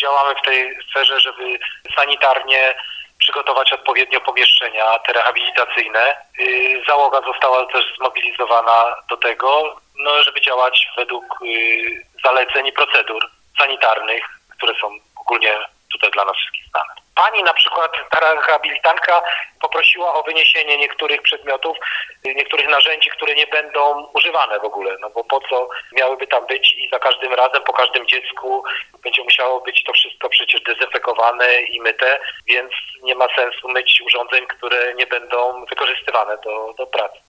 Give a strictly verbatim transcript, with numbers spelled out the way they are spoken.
działamy w tej sferze, żeby sanitarnie przygotować odpowiednio pomieszczenia te rehabilitacyjne. Załoga została też zmobilizowana do tego, no, żeby działać według zaleceń i procedur sanitarnych, które są ogólnie tutaj dla nas wszystkich znane. Pani na przykład, ta rehabilitantka poprosiła o wyniesienie niektórych przedmiotów, niektórych narzędzi, które nie będą używane w ogóle, no bo po co miałyby tam być i za każdym razem, po każdym dziecku będzie musiało być to wszystko przecież dezynfekowane i myte, więc nie ma sensu myć urządzeń, które nie będą wykorzystywane do, do pracy.